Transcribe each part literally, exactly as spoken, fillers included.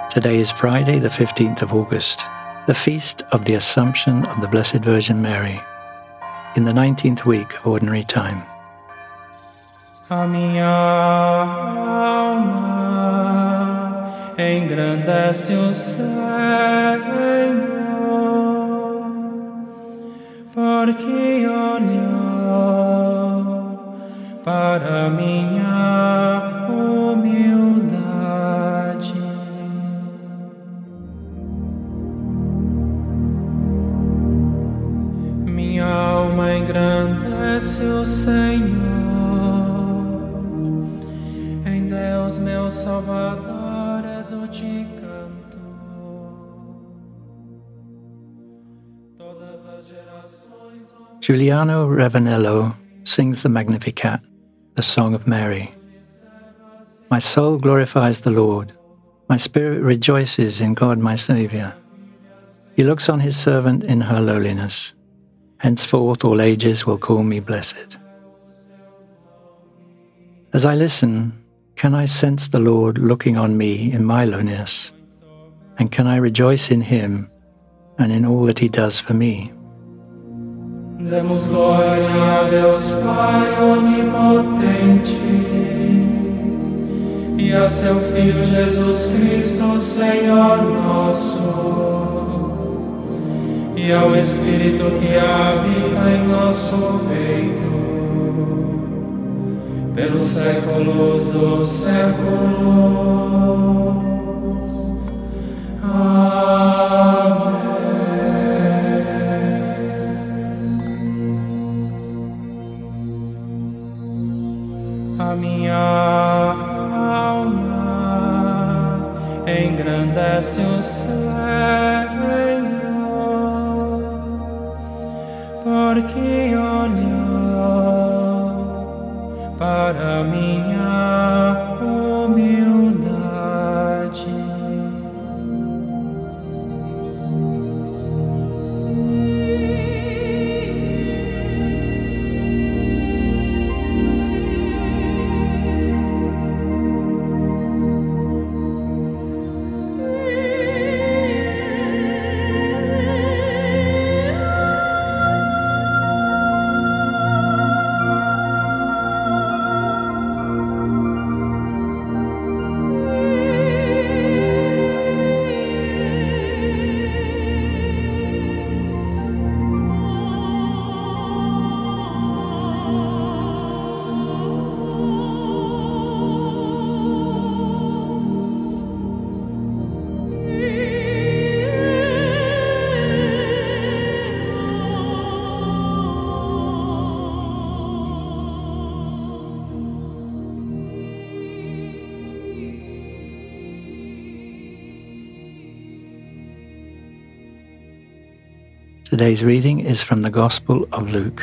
Today is Friday, the fifteenth of August, the feast of the Assumption of the Blessed Virgin Mary, in the nineteenth week of Ordinary Time. A minha alma engrandece o Senhor, porque olhou para minha humildade. Minha alma engrandece o Senhor, em Deus meu Salvador exulto canto. Todas as gerações vão... Giuliano Ravanello sings the Magnificat, the Song of Mary. My soul glorifies the Lord. My spirit rejoices in God my Saviour. He looks on his servant in her lowliness. Henceforth all ages will call me blessed. As I listen, can I sense the Lord looking on me in my loneliness? And can I rejoice in him and in all that he does for me? Demos glória a Deus Pai onipotente e a seu Filho Jesus Cristo, Senhor nosso, e ao Espírito que habita em nosso peito, pelos séculos dos séculos. Amém. A minha alma engrandece o Senhor, porque olhou para minha humildade. Today's reading is from the Gospel of Luke.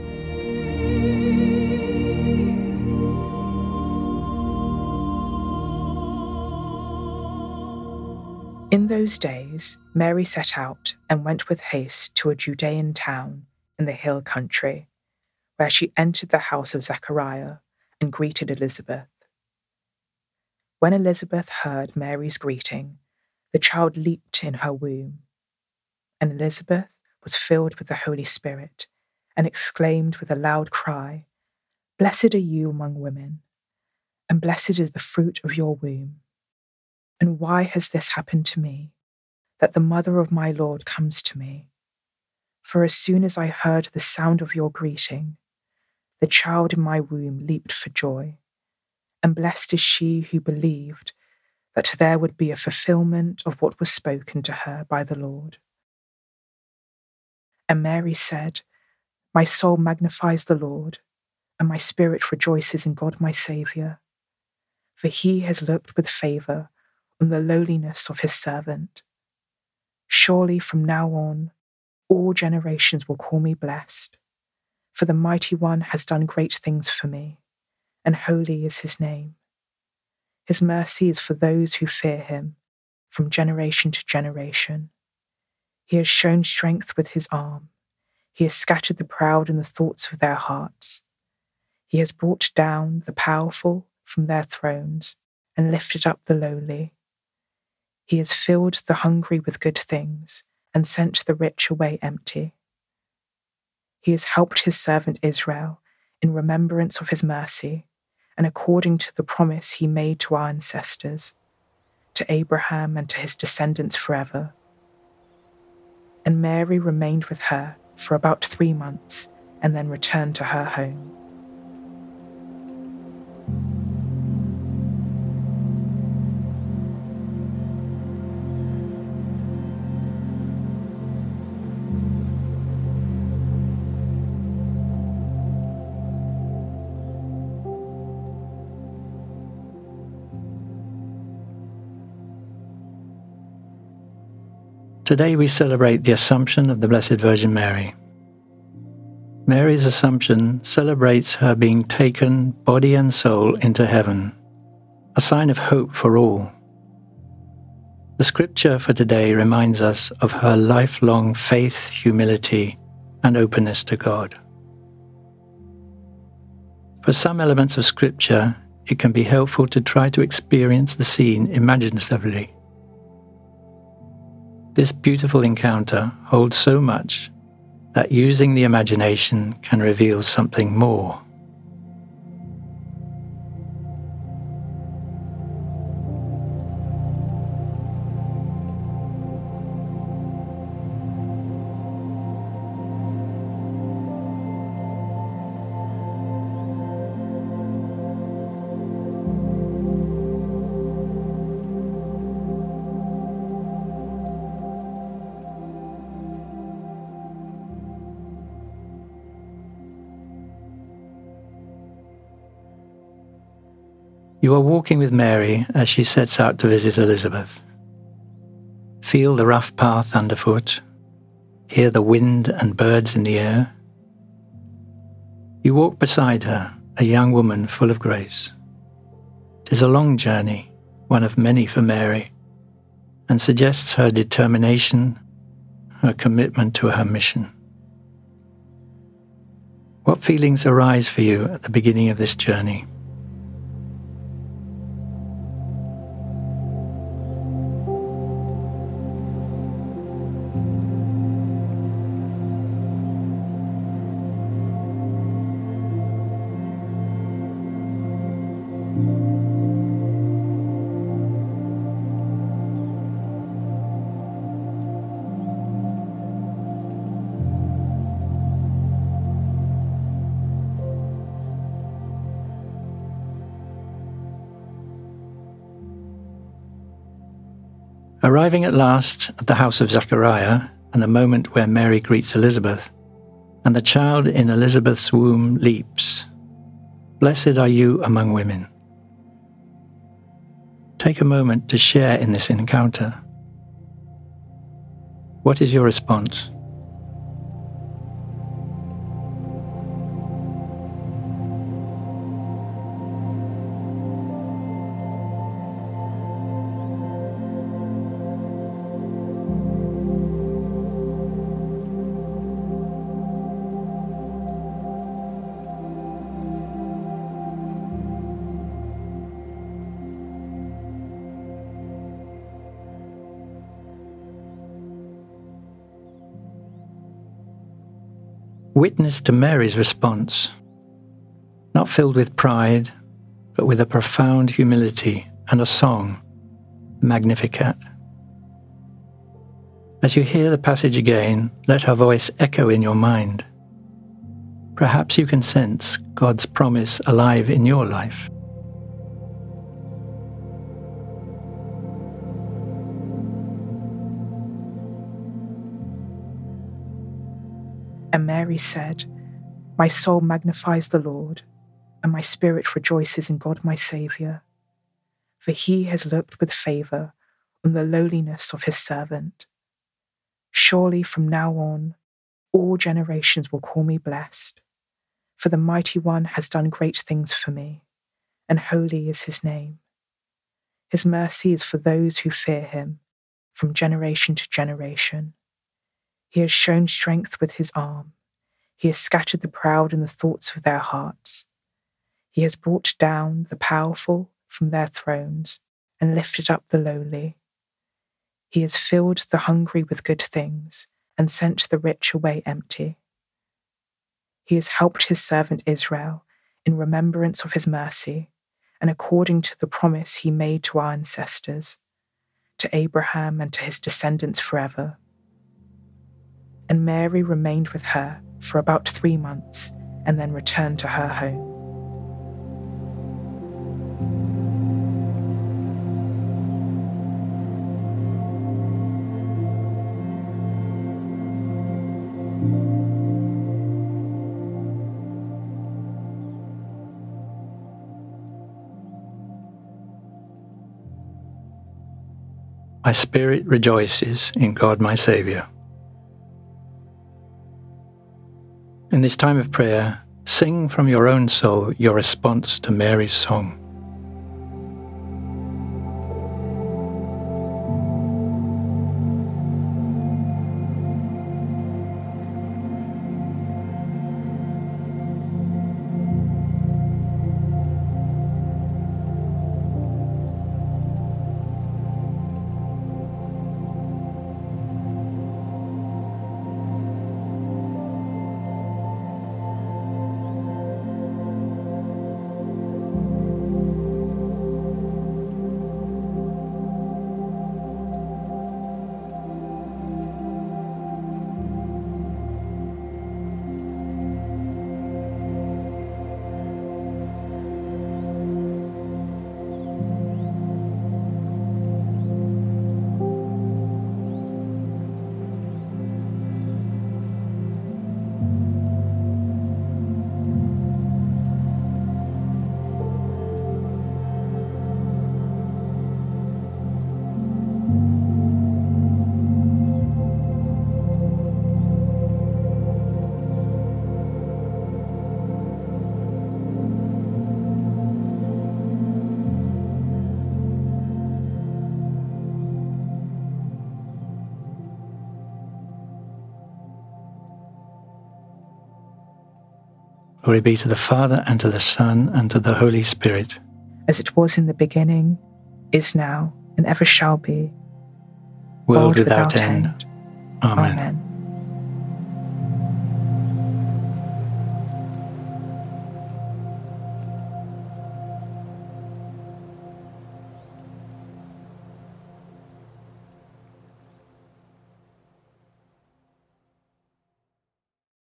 In those days, Mary set out and went with haste to a Judean town in the hill country, where she entered the house of Zechariah and greeted Elizabeth. When Elizabeth heard Mary's greeting, the child leaped in her womb, and Elizabeth was filled with the Holy Spirit and exclaimed with a loud cry, "Blessed are you among women, and blessed is the fruit of your womb. And why has this happened to me, that the mother of my Lord comes to me? For as soon as I heard the sound of your greeting, the child in my womb leaped for joy, and blessed is she who believed that there would be a fulfillment of what was spoken to her by the Lord." And Mary said, "My soul magnifies the Lord, and my spirit rejoices in God my Saviour, for he has looked with favour on the lowliness of his servant. Surely from now on, all generations will call me blessed, for the Mighty One has done great things for me, and holy is his name. His mercy is for those who fear him, from generation to generation. He has shown strength with his arm. He has scattered the proud in the thoughts of their hearts. He has brought down the powerful from their thrones and lifted up the lowly. He has filled the hungry with good things and sent the rich away empty. He has helped his servant Israel in remembrance of his mercy and according to the promise he made to our ancestors, to Abraham and to his descendants forever. And Mary remained with her for about three months and then returned to her home. Today we celebrate the Assumption of the Blessed Virgin Mary. Mary's Assumption celebrates her being taken, body and soul, into heaven, a sign of hope for all. The scripture for today reminds us of her lifelong faith, humility, and openness to God. For some elements of scripture, it can be helpful to try to experience the scene imaginatively. This beautiful encounter holds so much that using the imagination can reveal something more. You are walking with Mary as she sets out to visit Elizabeth. Feel the rough path underfoot, hear the wind and birds in the air. You walk beside her, a young woman full of grace. 'Tis a long journey, one of many for Mary, and suggests her determination, her commitment to her mission. What feelings arise for you at the beginning of this journey? Arriving at last at the house of Zechariah, and the moment where Mary greets Elizabeth, and the child in Elizabeth's womb leaps. Blessed are you among women. Take a moment to share in this encounter. What is your response? Witness to Mary's response, not filled with pride, but with a profound humility and a song, Magnificat. As you hear the passage again, let her voice echo in your mind. Perhaps you can sense God's promise alive in your life. And Mary said, My soul magnifies the Lord, and my spirit rejoices in God my Saviour. For he has looked with favour on the lowliness of his servant. Surely from now on, all generations will call me blessed. For the Mighty One has done great things for me, and holy is his name. His mercy is for those who fear him, from generation to generation. He has shown strength with his arm. He has scattered the proud in the thoughts of their hearts. He has brought down the powerful from their thrones and lifted up the lowly. He has filled the hungry with good things and sent the rich away empty. He has helped his servant Israel in remembrance of his mercy and according to the promise he made to our ancestors, to Abraham and to his descendants forever. And Mary remained with her for about three months and then returned to her home. My spirit rejoices in God my Saviour. In this time of prayer, sing from your own soul your response to Mary's song. Glory be to the Father, and to the Son, and to the Holy Spirit. As it was in the beginning, is now, and ever shall be, World without end. Amen. Amen.